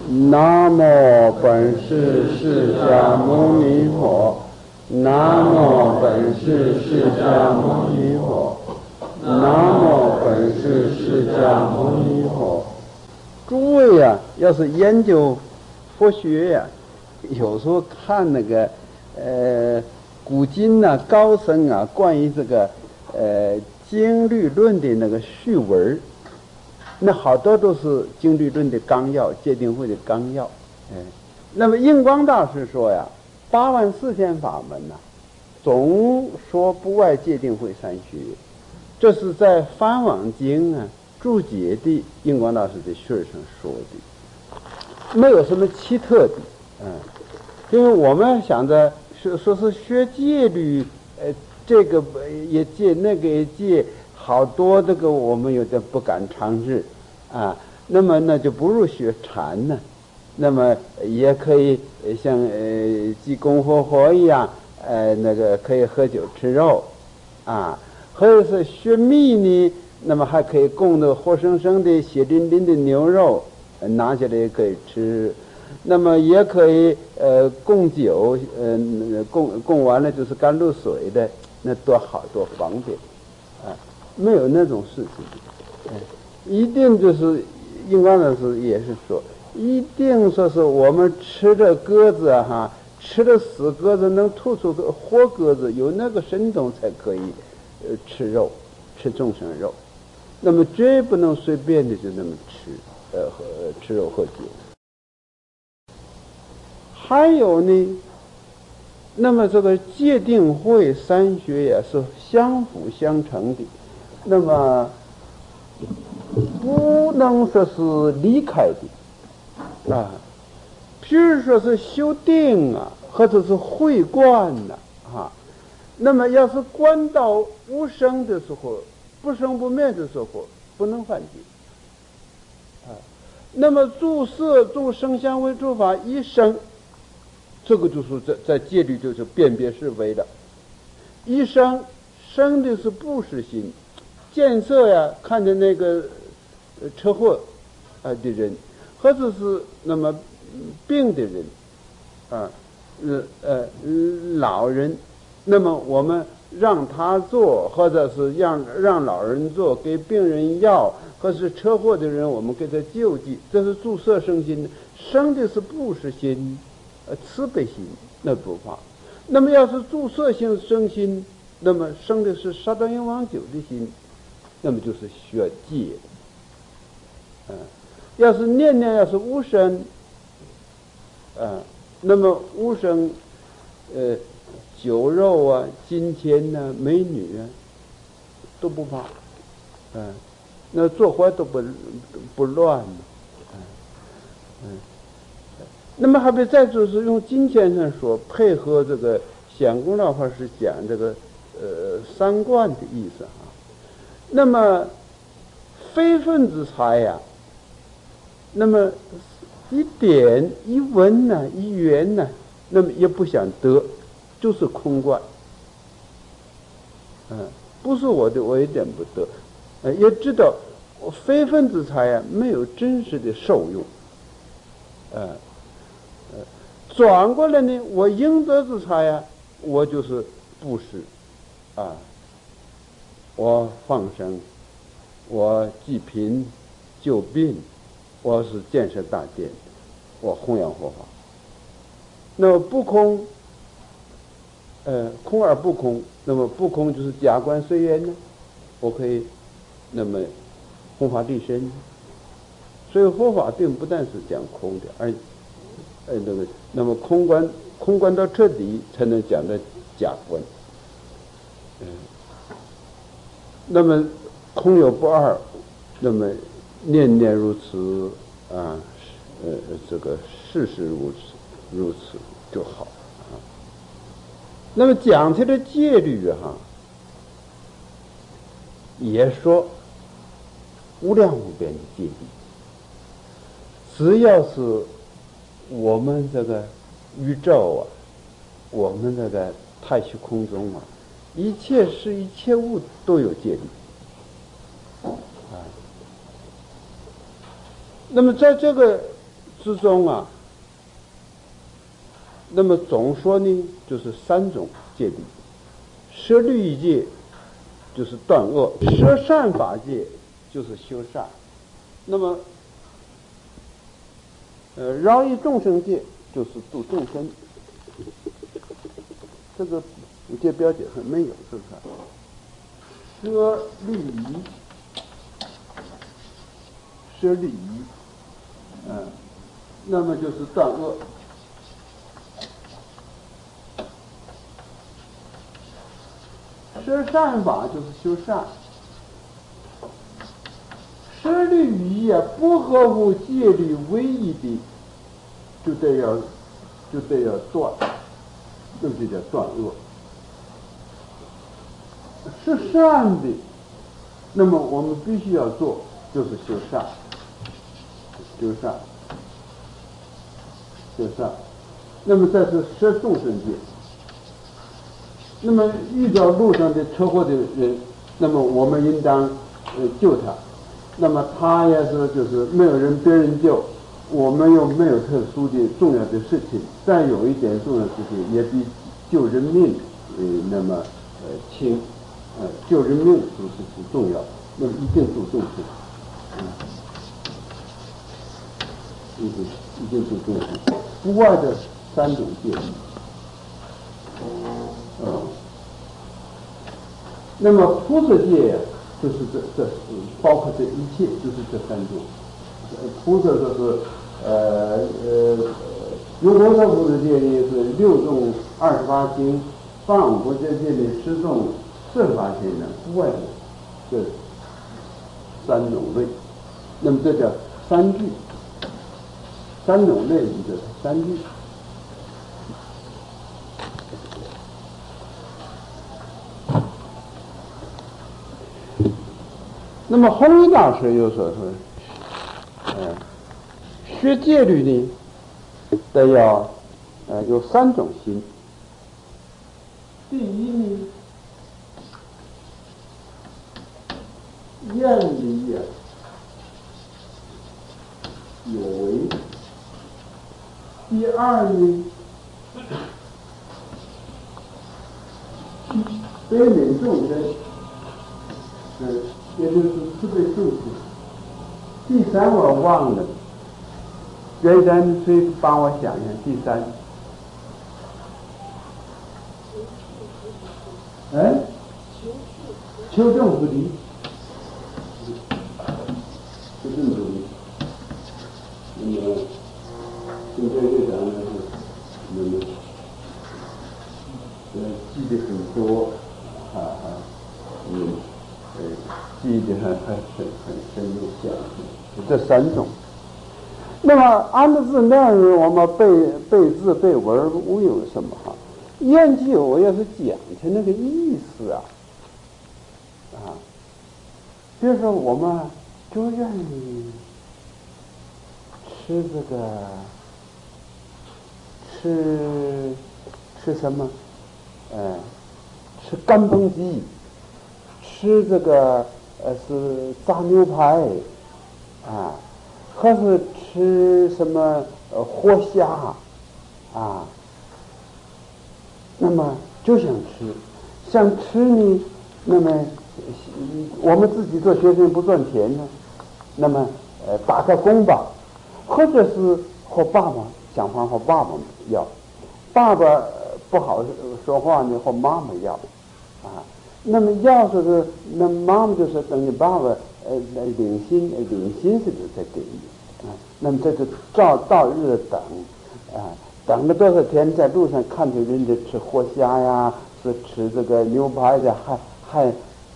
南无本师释迦牟尼佛，南无本师释迦牟尼佛，南无本师释迦牟尼佛。诸位啊，要是研究佛学呀、有时候看那个古今啊、高僧啊，关于这个经律论的那个序文，那好多都是经律论的纲要，戒定慧的纲要。那么印光大师说呀，84000法门呐、总说不外戒定慧三学，这是在梵网经啊注解的印光大师的序上说的，没有什么奇特的。因为我们想着说是学戒律，这个也戒，那个也戒，好多这个我们有点不敢尝试啊。那么那就不如学禅呢。那么也可以像济公活佛一样，那个可以喝酒吃肉啊，或者是学密呢，那么还可以供的活生生的血淋淋的牛肉，拿下来也可以吃。那么也可以供酒，供完了就是甘露水的，那多好多方便啊！没有那种事情，一定就是印光大师也是说，一定说是我们吃的鸽子啊，吃的死鸽子能吐出个活鸽子，有那个神通才可以吃肉，吃众生肉。那么绝不能随便的就那么吃肉喝酒。还有呢，那么这个戒定慧三学也是相辅相成的，那么不能说是离开的啊。譬如说是修定啊，或者是慧观呐啊，那么要是观到无生的时候，不生不灭的时候，不能犯戒啊。那么住色住声香味触法一生，这个就是在戒律就是辨别是非的。一生生的是不是心，见色呀，看见那个车祸的人，或者是那么病的人啊，老人，那么我们让他做，或者是让老人做，给病人药，或是车祸的人我们给他救济，这是住色生心的。生的是不是心，慈悲心，那不怕。那么要是住色性生心，那么生的是杀盗淫妄酒的心，那么就是学戒。要是念念要是无生，那么无生，酒肉啊、金钱呐、美女啊，都不怕，那做活都不乱嘛，那么还得再就是用金钱上说，配合这个显公老法师讲这个三观的意思啊。那么非分之财呀，那么一点一文呢，一元呢，那么也不想得，就是空观。不是我的，我一点不得。也知道非分之财呀，没有真实的受用。转过来呢，我应得之财呀，我就是布施啊，我放生，我济贫救病，我是建设大殿，我弘扬佛法。那么不空，空而不空，那么不空就是假观随缘呢，我可以那么弘法利身。所以佛法并不但是讲空的，而那么空观到彻底，才能讲到假观。那么空有不二，那么念念如此啊，这个事事如此就好啊。那么讲起来戒律哈，也说无量无边的戒律，只要是我们这个宇宙啊，我们这个太虚空中啊，一切事一切物都有戒律啊。那么在这个之中啊，那么总说呢，就是3种戒律：舍律仪戒就是断恶，舍善法戒就是修善。那么饶益众生戒就是度众生。这个五戒标解上没有，是不是？舍律仪，舍律仪，那么就是断恶。舍善法就是修善。舍律仪也不合乎戒律唯一的，就得要断，这就叫断恶。是善的，那么我们必须要做，就是修善，修善，修善。那么这是舍众生戒。那么遇到路上的车祸的人，那么我们应当救他。那么他要是就是没有人别人救，我们又没有特殊的重要的事情，再有一点重要的事情也比救人命那么轻，救人命是重要，那么一定度众生，一定度众生，不外的3种戒律。那么菩萨戒就是这包括这一切，就是这3种。菩萨就是如菩萨菩萨戒呢是6种28经，放菩萨戒呢10种48经呢，不外的这3种类。那么这叫3句，3种类就是3句。那么弘一大师又说学戒律呢，得要有3种心。第一呢，愿力有为；第二呢，悲悯众生，也就是慈悲众生。第3我忘了，别人谁帮我想想第3？求证不离，求证不离。那么现在这讲呢是，那么记得很多记得很深入详细。这3种。那么按照字面我们背字背文无有什么哈？研究我要是讲起那个意思比如说我们就愿意吃这个吃什么？吃干烹鸡，吃这个是炸牛排还是吃什么活虾那么就想吃呢，那么我们自己做学生不赚钱呢，那么打个工吧，或者是和爸爸想法和爸爸要，爸爸不好说话呢，和妈妈要那么要是那妈妈就是等于爸爸领薪似的在给你那么这就到日等等了多少天，在路上看见人家吃活虾呀，是吃这个牛排的，还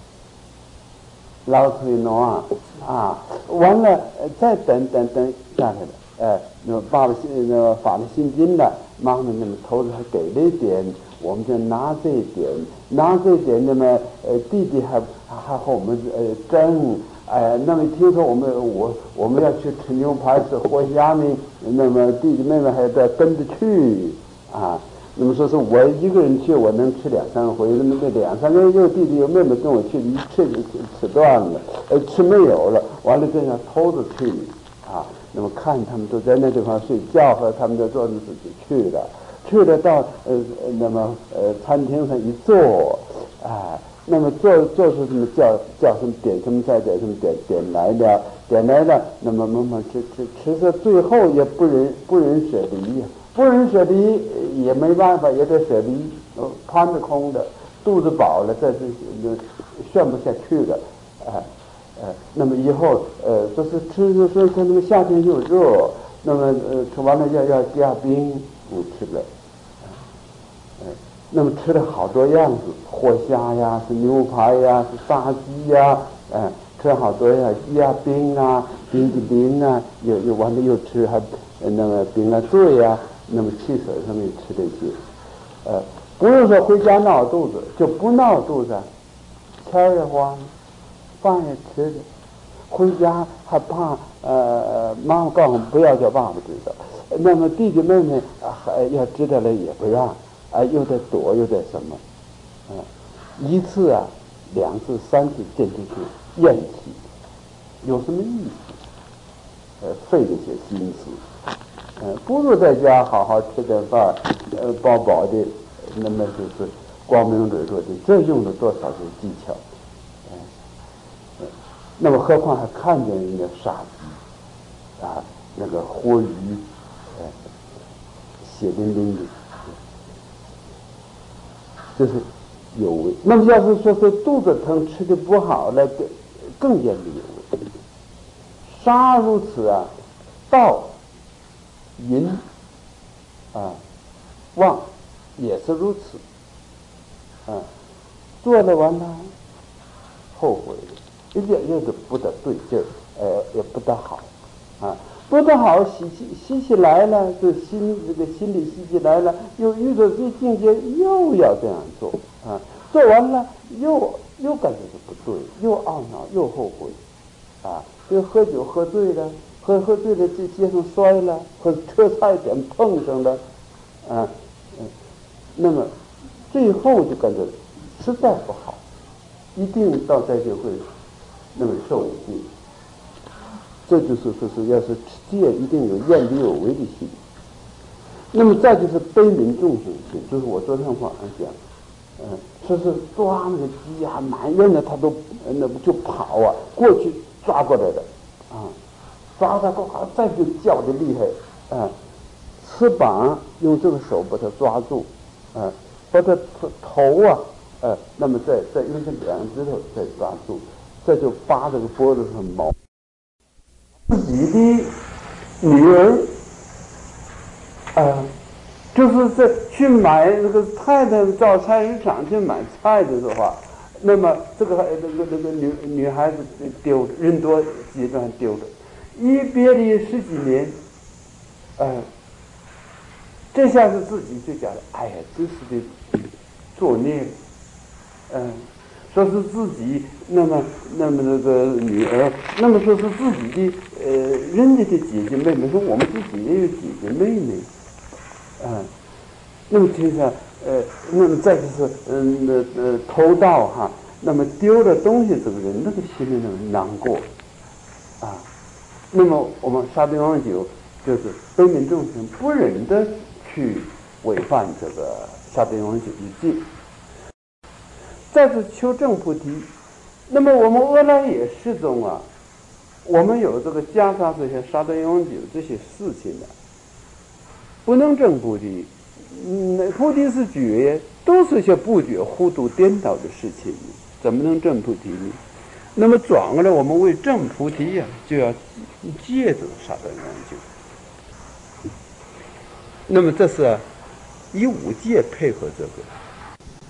老腿挪完了再等下来了，那爸爸发了薪金了，妈妈那么头子还给了一点，我们就拿这一点，那么弟弟还和我们争。那么听说我们要去吃牛排吃活虾呢，那么弟弟妹妹还得跟着去那么说是我一个人去，我能吃2-3回，那么这2-3个又弟弟又妹妹跟我去，一吃断了，吃没有了，完了这样偷着去那么看他们都在那地方睡觉，和他们就坐着自己去了，到餐厅上一坐，那么做出什么叫什么点什么菜点什么点来了，那么慢慢吃到最后也不忍舍离，不忍舍离也没办法，也得舍离，盘子空的，肚子饱了，这炫不下去了，那么以后就是吃说那么夏天又热，那么吃完了要加冰，吃了，那么吃了好多样子，活虾呀，是牛排呀，是炸鸡呀，吃了好多呀，加冰啊，冰激凌啊，又完了又吃还那么冰啊醉啊，那么汽水上面吃这些，不是说回家闹肚子就不闹肚子，钱也花了，饭也吃了，回家还怕妈妈告诉我们不要叫爸爸知道，那么弟弟妹妹还要知道了也不让，又得躲又得什么，一次两次三次进去厌弃，有什么意思？费这些心思，不如在家好好吃点饭，饱饱的，那么就是光明磊落的，这用了多少的技巧，那么何况还看见人家杀鸡，那个活鱼，血淋淋的，这是有为。那么要是说是肚子疼吃的不好了，更严厉有为。杀如此道淫妄也是如此，做了完了后悔了，一点都不得对劲儿，也不得好，不得好，习起来了，这个心里习起来了，又遇到这境界，又要这样做，做完了又感觉是不对，又懊恼，又后悔，就喝酒喝醉了，喝醉了这街上摔了，或者车差一点碰上了，那么最后就感觉实在不好，一定到这就会那么受戒。这就是说是要是戒一定有厌离有为的心。那么再就是悲悯众生心，就是我昨天晚上讲，说是抓那个鸡满院的他都那不就跑过去抓过来的，抓他再就叫的厉害，翅膀用这个手把它抓住，把它头那么再用这两只头再抓住，这就扒这个脖子上毛。自己的女儿，就是在去买那个菜的，到菜市场去买菜的话，那么这个那个女孩子丢着，人多几段丢着，一别离10几年，这下子自己就讲了，哎呀，真是的作孽，说是自己那么那个女儿，那么说是自己的人家的姐姐妹妹，说我们自己也有姐姐妹妹，那么接着那么再就是偷盗那么丢了东西，这个人那个心里那么难过，那么我们沙丁王酒就是悲悯众生，不忍的去违反这个沙丁王酒的戒。再是求证菩提，那么我们阿赖耶识中我们有这个袈裟这些沙顿永久这些事情不能证菩提，菩提是觉，都是些不觉、糊涂、颠倒的事情，怎么能证菩提呢？那么转过来，我们为证菩提就要借着沙顿永久。那么这是以5戒配合这个。